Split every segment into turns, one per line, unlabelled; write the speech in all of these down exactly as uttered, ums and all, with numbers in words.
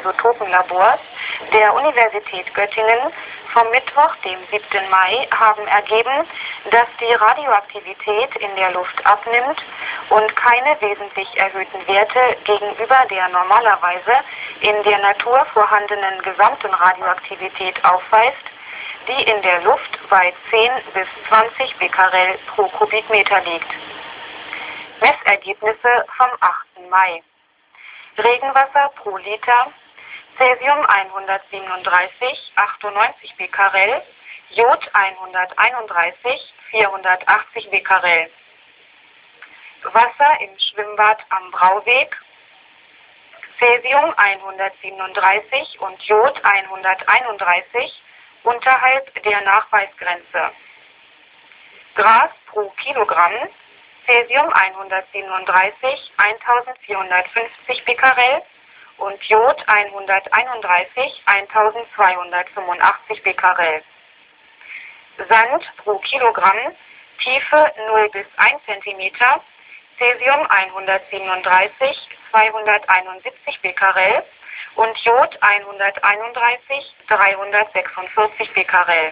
Isotopenlabors der Universität Göttingen vom Mittwoch, dem siebten Mai, haben ergeben, dass die Radioaktivität in der Luft abnimmt und keine wesentlich erhöhten Werte gegenüber der normalerweise in der Natur vorhandenen gesamten Radioaktivität aufweist, die in der Luft bei zehn bis zwanzig Becquerel pro Kubikmeter liegt. Messergebnisse vom achten Mai. Regenwasser pro Liter: Cäsium hundertsiebenunddreißig, achtundneunzig Becquerel, Jod hunderteinunddreißig, vierhundertachtzig Becquerel. Wasser im Schwimmbad am Brauweg: Cäsium hundertsiebenunddreißig und Jod hunderteinunddreißig unterhalb der Nachweisgrenze. Gras pro Kilogramm: Cäsium hundertsiebenunddreißig, eintausendvierhundertfünfzig Becquerel und Jod hunderteinunddreißig, eintausendzweihundertfünfundachtzig Becquerel. Sand pro Kilogramm: Tiefe null bis ein Zentimeter, Cäsium hundertsiebenunddreißig, zweihunderteinundsiebzig Becquerel und Jod hunderteinunddreißig, dreihundertsechsundvierzig Becquerel.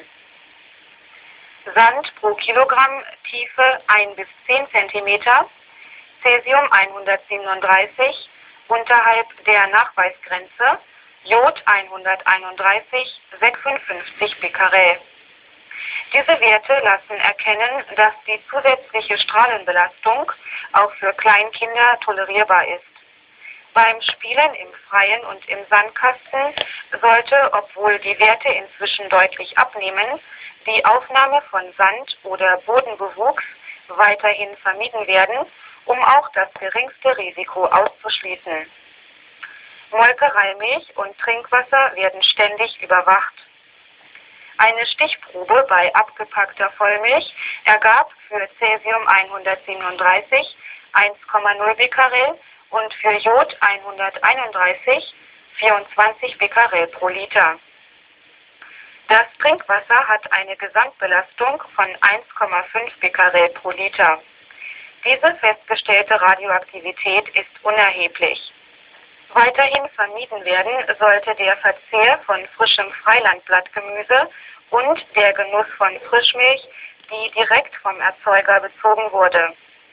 Sand pro Kilogramm, Tiefe ein bis zehn Zentimeter, Cäsium hundertsiebenunddreißig, unterhalb der Nachweisgrenze, Jod hunderteinunddreißig, sechsundfünfzig Becquerel. Diese Werte lassen erkennen, dass die zusätzliche Strahlenbelastung auch für Kleinkinder tolerierbar ist. Beim Spielen im Freien und im Sandkasten sollte, obwohl die Werte inzwischen deutlich abnehmen, die Aufnahme von Sand oder Bodenbewuchs weiterhin vermieden werden, um auch das geringste Risiko auszuschließen. Molkereimilch und Trinkwasser werden ständig überwacht. Eine Stichprobe bei abgepackter Vollmilch ergab für Cäsium hundertsiebenunddreißig eins Komma null Becquerel und für Jod hunderteinunddreißig vierundzwanzig Becquerel pro Liter. Das Trinkwasser hat eine Gesamtbelastung von eins Komma fünf Becquerel pro Liter. Diese festgestellte Radioaktivität ist unerheblich. Weiterhin vermieden werden sollte der Verzehr von frischem Freilandblattgemüse und der Genuss von Frischmilch, die direkt vom Erzeuger bezogen wurde.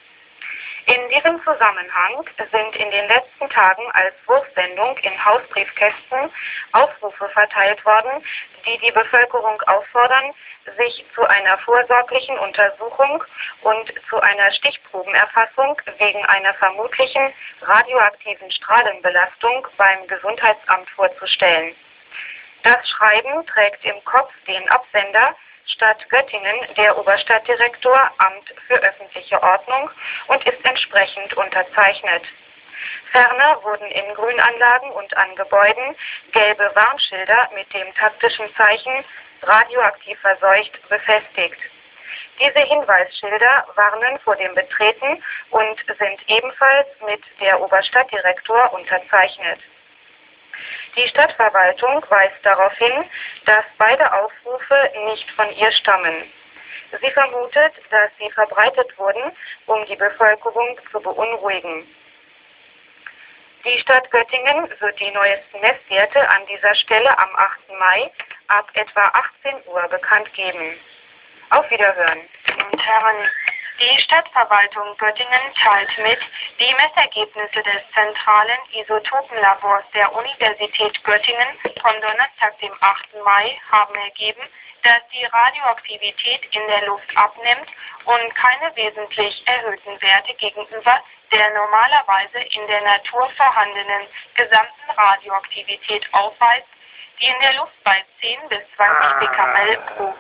In diesem Zusammenhang sind in den letzten Tagen als Wurfsendung in Hausbriefkästen Aufrufe verteilt worden, die die Bevölkerung auffordern, sich zu einer vorsorglichen Untersuchung und zu einer Stichprobenerfassung wegen einer vermutlichen radioaktiven Strahlenbelastung beim Gesundheitsamt vorzustellen. Das Schreiben trägt im Kopf den Absender Stadt Göttingen, der Oberstadtdirektor, Amt für öffentliche Ordnung, und ist entsprechend unterzeichnet. Ferner wurden in Grünanlagen und an Gebäuden gelbe Warnschilder mit dem taktischen Zeichen radioaktiv verseucht befestigt. Diese Hinweisschilder warnen vor dem Betreten und sind ebenfalls mit der Oberstadtdirektor unterzeichnet. Die Stadtverwaltung weist darauf hin, dass beide Aufrufe nicht von ihr stammen. Sie vermutet, dass sie verbreitet wurden, um die Bevölkerung zu beunruhigen. Die Stadt Göttingen wird die neuesten Messwerte an dieser Stelle am achten Mai ab etwa achtzehn Uhr bekannt geben. Auf Wiederhören. Und Herren, die Stadtverwaltung Göttingen teilt mit, die Messergebnisse des zentralen Isotopenlabors der Universität Göttingen vom Donnerstag, dem achten Mai, haben ergeben, dass die Radioaktivität in der Luft abnimmt und keine wesentlich erhöhten Werte gegenüber der normalerweise in der Natur vorhandenen gesamten Radioaktivität aufweist, die in der Luft bei zehn bis zwanzig Becquerel pro